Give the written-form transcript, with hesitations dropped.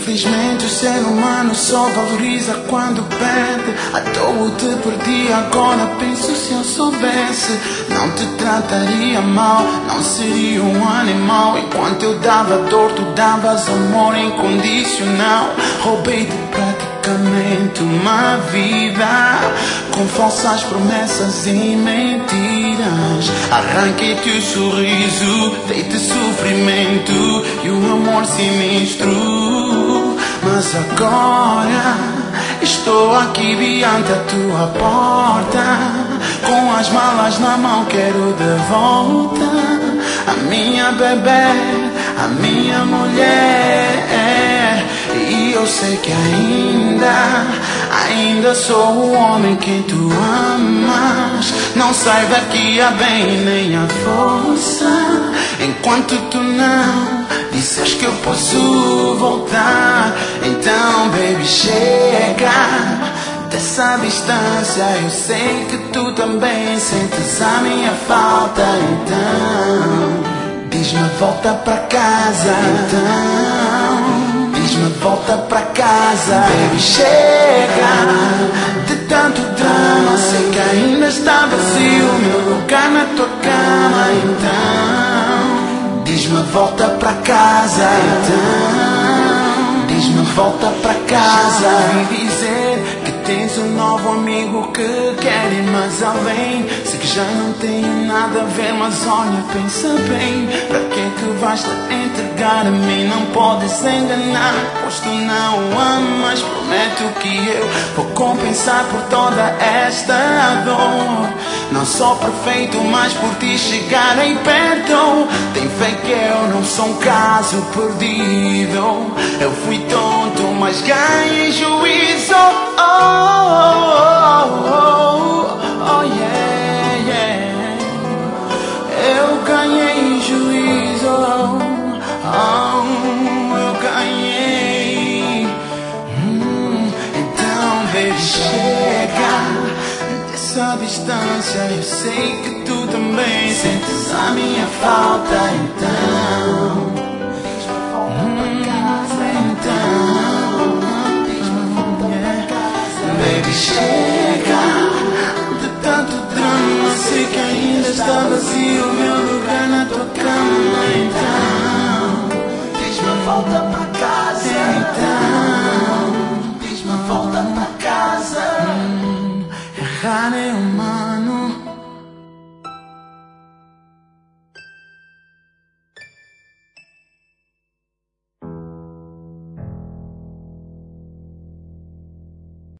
Infelizmente o ser humano só valoriza quando perde. À toa te perdi, agora penso se eu soubesse. Não te trataria mal, não seria um animal. Enquanto eu dava dor, tu davas amor incondicional. Roubei-te praticamente uma vida, com falsas promessas e mentiras. Arranquei-te o sorriso, dei-te sofrimento e o amor sinistro. Mas agora estou aqui diante a tua porta, com as malas na mão quero de volta a minha bebê, a minha mulher. E eu sei que ainda sou o homem que tu amas. Não sai daqui a bem nem a força, enquanto tu não disseres que eu posso voltar. Então baby, chega dessa distância. Eu sei que tu também sentes a minha falta. Então diz-me volta pra casa. Então diz-me volta pra casa. Baby, chega de tanto drama. Sei que ainda está vazio o meu lugar na tua cama. Então diz-me volta pra casa. Então diz-me volta pra casa. Já ouvi dizer que tens um novo amigo que quer ir mais além. Sei que já não tenho nada a ver, mas olha, pensa bem. Pra que vais te entregar a mim? Não podes enganar, pois tu não o amas. Prometo que eu vou compensar por toda esta dor. Não sou perfeito, mas por ti chegarei perto. Tem fé que eu não sou um caso perdido. Eu fui tonto, mas ganhei juízo. Oh, yeah, yeah. Eu ganhei juízo. Eu ganhei. Então, baby, chega dessa distância. Eu sei que tu também sentes a minha falta. Então baby, chega de tanto drama. Sei que ainda está vazio o meu lugar na tua cama. Então diz-me volta pra casa. Então diz-me volta pra casa. Errar é humano,